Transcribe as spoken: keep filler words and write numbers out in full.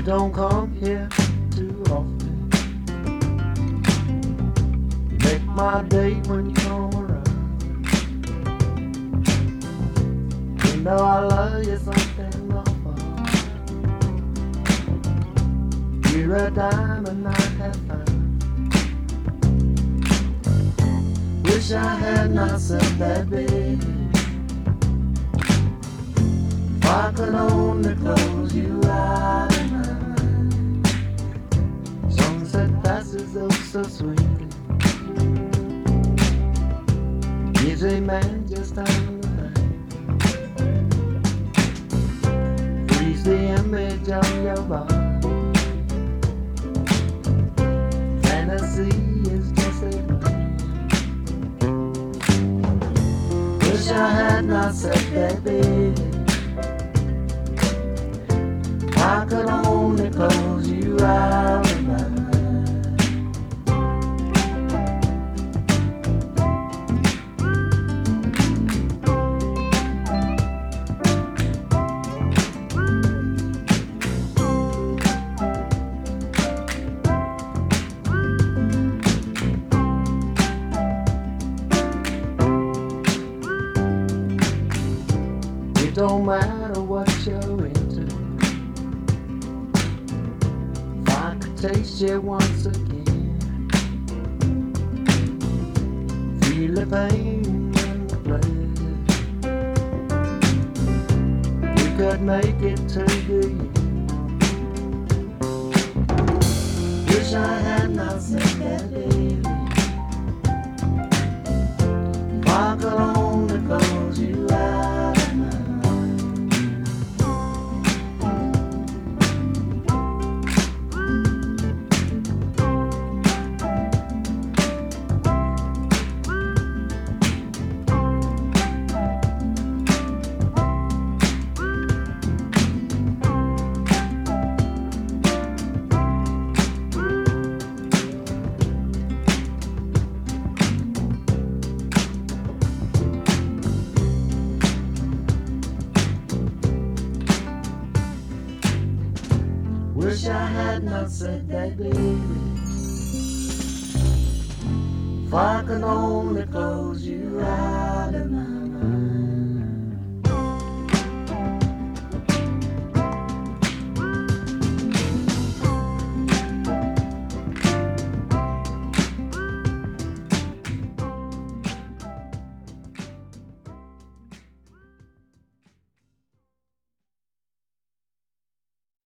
don't come here too often. You make my day when you come around. You know I love you something awful. You're a diamond I have found. Wish I had not said that, baby. If I could only close you out of my mind. Sunset passes up so sweetly. Easy man just on the line. Freeze the image of your body. Fantasy is just a dream. Wish I had not said that, baby. I could only close you out of my mind. It don't matter what you're into. If I could taste you once again, feel the pain and the pleasure, we could make it to the end. Wish I had not said that, baby. If I could only close you out of my Wish I had not said that, baby. If I could only close you